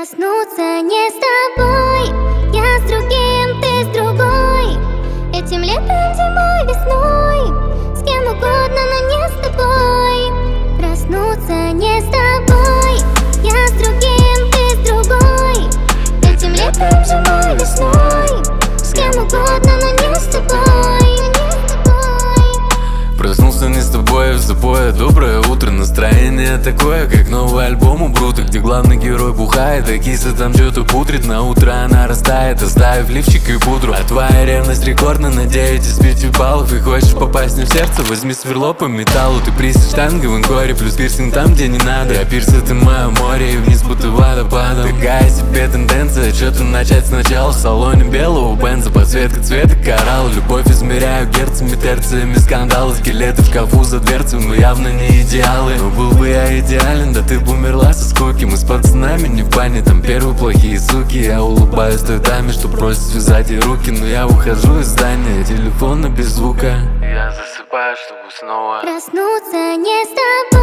Проснуться не с тобой, я с другим, ты с другой. Этим летом, зимой, весной, с кем угодно, но не с тобой. Проснуться не с тобой, я с другим, ты с другой. Этим летом, зимой, весной, с кем угодно, но не с тобой. Проснулся не с тобой, в запое. Доброе утро, настроение такое, как новый альбом у Брута, где главный герой бухает, а киса там что-то пудрит. На утро она растает, оставив лифчик и пудру. А твоя ревность рекордна на 9 из 5 баллов. И хочешь попасть мне в сердце, возьми сверло по металлу. Ты приз штанга в инкоре, плюс пирсинг там, где не надо. А пирс — это мое море, и вниз будто водопадом. Такая себе тенденция, что-то начать сначала. В салоне белого бенза, подсветка цвета коралл. Любовь измеряю герцами, терциями, скандалы. Скелеты в шкафу за дверцей, но явно не идеалы. Но был бы я идеален, да ты бы умерла со скуки. Мы с пацанами не в бане, там первые плохие суки. Я улыбаюсь той даме, что просит связать ей руки. Но я выхожу из здания, телефона без звука. Я засыпаю, чтобы снова проснуться не с тобой.